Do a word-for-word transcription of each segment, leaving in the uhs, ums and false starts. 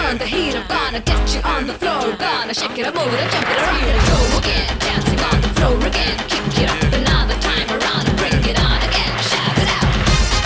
turn the heat, I'm gonna get you on the floor. Gonna shake it up, move it and jump it around. Go again, dancing on the floor again. Kick it up another time around and bring it on again. Shout it out.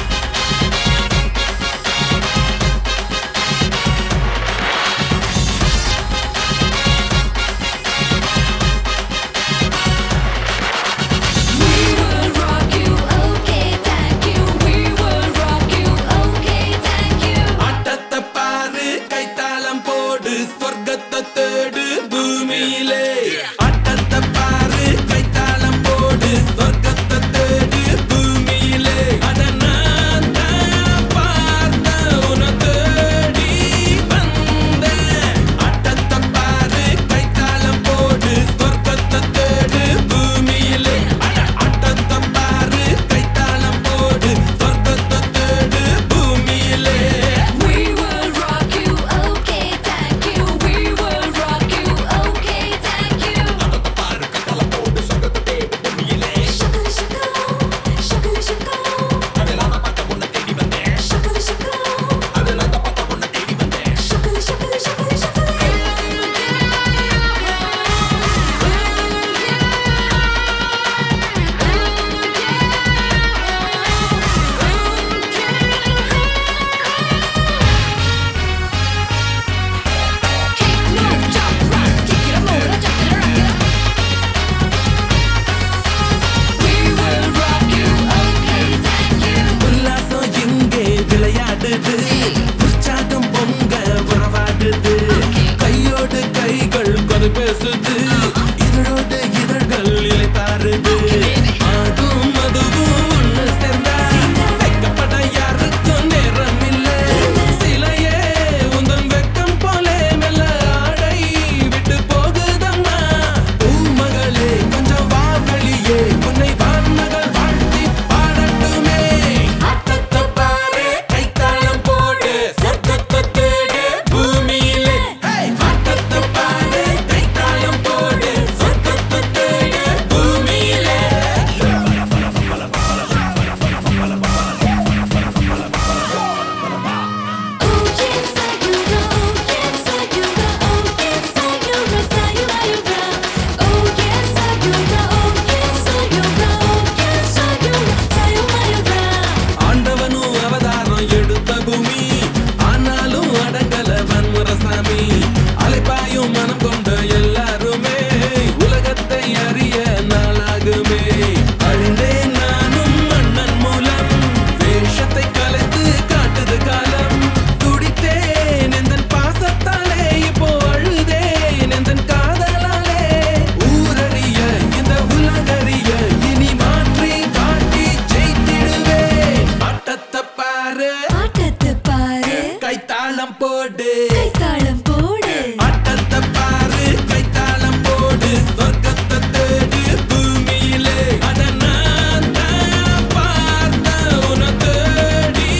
கைத்தாளம் போடு ஆட்டத்தை பாரு கைத்தாளம் போடு சொர்க்கத்தை தேடு பூமியிலே அத நான் தான் பார்த்த உன தேடி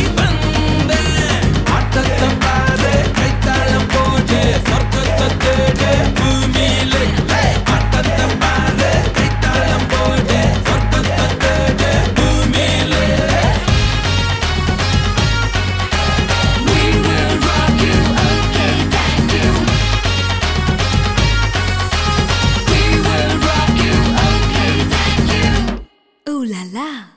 வந்தேன் ஆட்டத்தை பாரு கைத்தாளம் போடு சொர்க்கத்தை தேடு பூமியிலே ஆட்டத்தை பாரு கைத்தாளம் போடு சொர்க்கத்தை தேடு பூமியிலே Ooh la la.